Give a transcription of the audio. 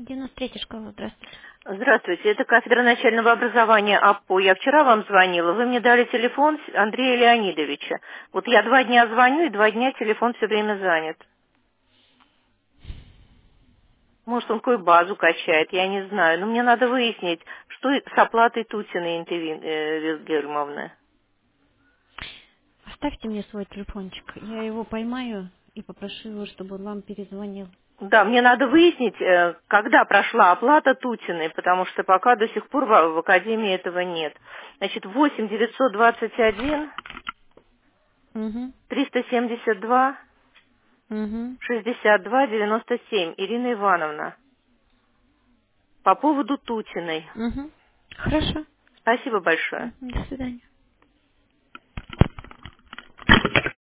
93-я школа, здравствуйте. Здравствуйте, это кафедра начального образования АПО. Я вчера вам звонила, вы мне дали телефон Андрея Леонидовича. Вот я 2 дня звоню, и 2 дня телефон все время занят. Может, он какую базу качает, я не знаю. Но мне надо выяснить, что с оплатой Тутиной Вильгельмовны. Оставьте мне свой телефончик. Я его поймаю и попрошу его, чтобы он вам перезвонил. Да, мне надо выяснить, когда прошла оплата Тутиной, потому что пока до сих пор в Академии этого нет. Значит, 8 921 Угу. 372 Угу. 62-97, Ирина Ивановна. По поводу Тутиной. Угу. Хорошо. Спасибо большое. Мгм. До свидания.